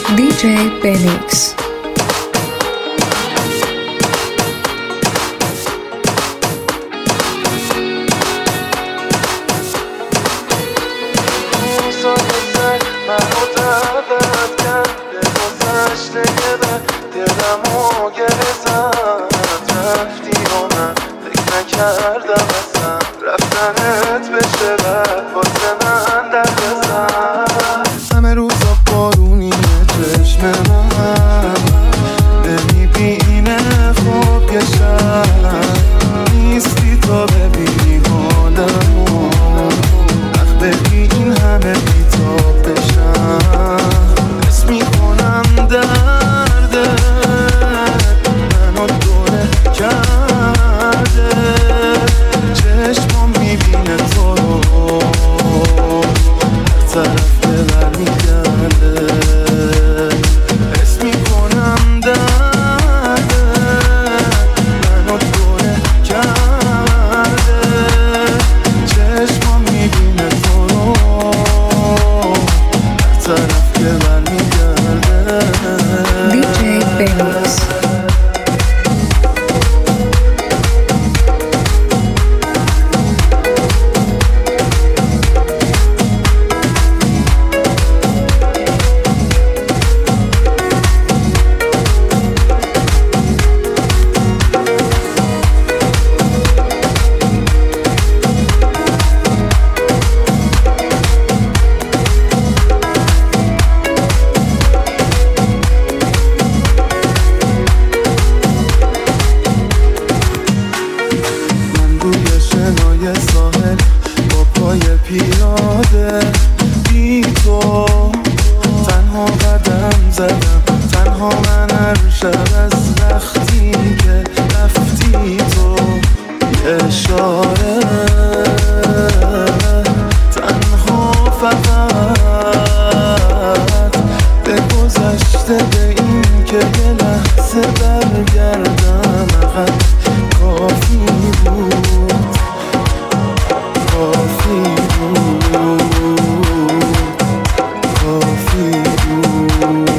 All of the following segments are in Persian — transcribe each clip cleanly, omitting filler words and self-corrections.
DJ Benix. همه روزا بارونیه چشم من نمیبینه خوب یه شب نیستی تا ببینی حالمو نخ ببین همه بیتاب بشم حس میکنم درده منو دوره کرده چشمم میبینه تو رو هر طرف دلم میگرده حس میکنم درده منو دوره کرده چشمم میبینه تو رو هر طرف دلم میگرده DJ Benix. شنای ساحل با پای پیاده بی تو تنها قدم زدم تنها من هر شب از وقتی که رفتی تو اشاره تنها فقط به گذشته به این که یه لحظه برگردم عقب کافی بود کافی بود کافی بود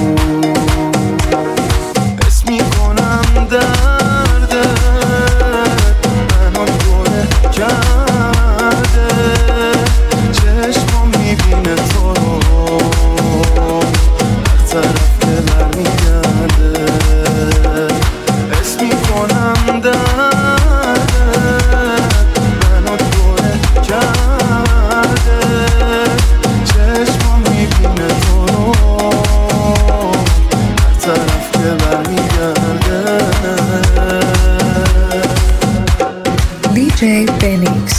حس میکنم درده منو دوره کرده چشمم میبینه تو رو هر طرف دلم میگرده حس میکنم درده منو دوره کرده چشمم میبینه تو رو هر طرف که برمیگرده DJ Benix.